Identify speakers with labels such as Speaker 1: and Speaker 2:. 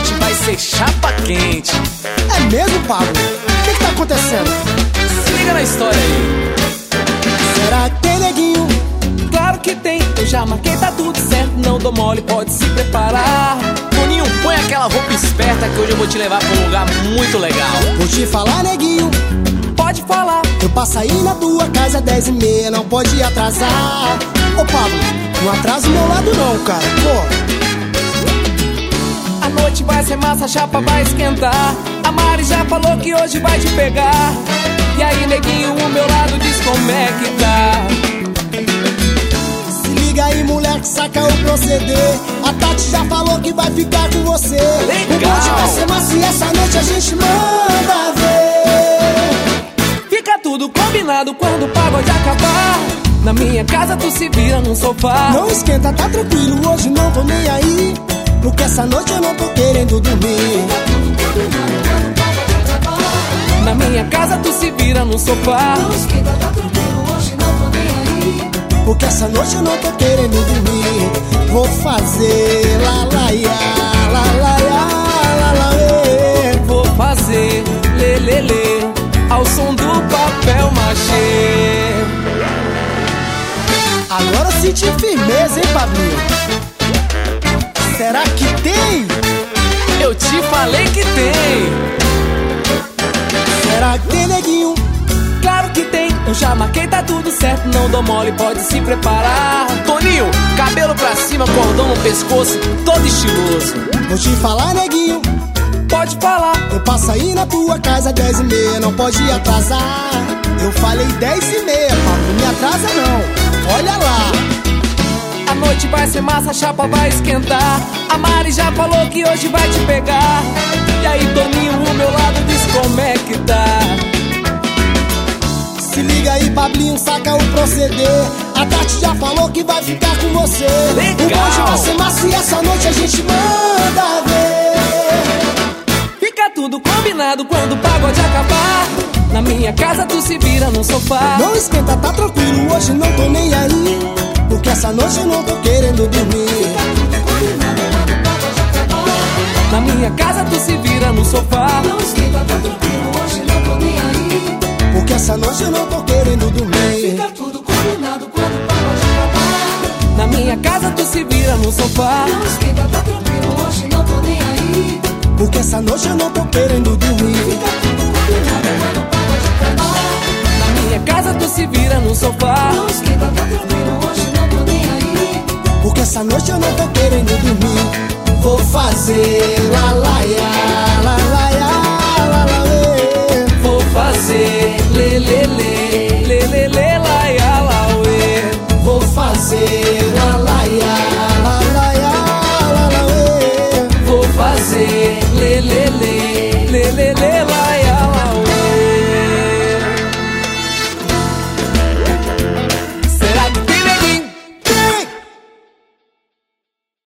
Speaker 1: noite vai ser chapa quente.
Speaker 2: É mesmo, Pablo? O que tá acontecendo?
Speaker 1: Se liga na história aí.
Speaker 2: Será que tem, neguinho?
Speaker 1: Claro que tem, eu já marquei, tá tudo certo. Não dou mole, pode se preparar. Toninho, põe aquela roupa esperta que hoje eu vou te levar pra um lugar muito legal.
Speaker 2: Vou te falar, neguinho.
Speaker 1: Pode falar.
Speaker 2: Eu passo aí na tua casa 10h30, não pode atrasar. Ô Pablo, não atrasa o meu lado não, cara. Pô.
Speaker 1: A noite vai ser massa, a chapa vai esquentar. A Mari já falou que hoje vai te pegar. E aí, neguinho, o meu lado diz como é que tá.
Speaker 2: Se liga aí, moleque, saca o proceder. A Tati já falou que vai ficar com você.
Speaker 1: Legal.
Speaker 2: O bonde vai ser massa e essa noite a gente manda ver.
Speaker 1: Fica tudo combinado quando o pagode acabar. Na minha casa tu se vira num sofá.
Speaker 2: Não esquenta, tá tranquilo, hoje não tô nem aí. Porque essa noite eu não tô querendo dormir.
Speaker 1: Na minha casa tu se vira num sofá.
Speaker 3: Não esquenta, tá tranquilo, hoje não tô nem aí.
Speaker 2: Porque essa noite eu não tô querendo dormir. Vou fazer lalaiá, lalaiá, lalaiê.
Speaker 1: Vou fazer lelele ao som do papel machê.
Speaker 2: Agora eu senti firmeza, hein, Pablinho? Será que tem?
Speaker 1: Eu te falei que tem.
Speaker 2: Será que tem, neguinho?
Speaker 1: Claro que tem, eu já marquei, tá tudo certo. Não dou mole, pode se preparar. Toninho, cabelo pra cima, cordão no pescoço, todo estiloso.
Speaker 2: Vou te falar, neguinho.
Speaker 1: Pode falar.
Speaker 2: Eu passo aí na tua casa 10h30, não pode atrasar. Eu falei 10h30, Pablo, me atrasa não. Olha lá.
Speaker 1: A noite vai ser massa, a chapa vai esquentar. A Mari já falou que hoje vai te pegar. E aí, Toninho, o meu lado diz como é que tá.
Speaker 2: Se liga aí, Pablinho, saca o proceder. A Tati já falou que vai ficar com você.
Speaker 1: Legal.
Speaker 2: O bonde vai ser massa e essa noite a gente manda ver.
Speaker 1: Fica tudo combinado quando o pagode acabar. Na minha casa tu se vira num sofá.
Speaker 2: Não esquenta, tá tranquilo, hoje não tô nem aí. Porque essa noite eu não tô querendo dormir.
Speaker 1: Na minha casa tu se vira no sofá.
Speaker 3: Não esquenta, tá tranquilo, hoje não tô nem aí.
Speaker 2: Porque essa noite eu não tô querendo dormir.
Speaker 3: Fica tudo combinado quando o pagode acabar.
Speaker 1: Na minha casa tu se vira no sofá.
Speaker 3: Não esquenta, tá tranquilo, hoje não tô nem aí.
Speaker 2: Porque essa noite eu não tô querendo dormir.
Speaker 3: Fica tudo combinado quando o pagode acabar.
Speaker 1: Na minha casa tu se vira no sofá.
Speaker 3: Não esquenta, tá tranquilo, hoje não tô nem aí.
Speaker 2: Porque essa noite eu não tô querendo dormir. Vou fazer lalaiá.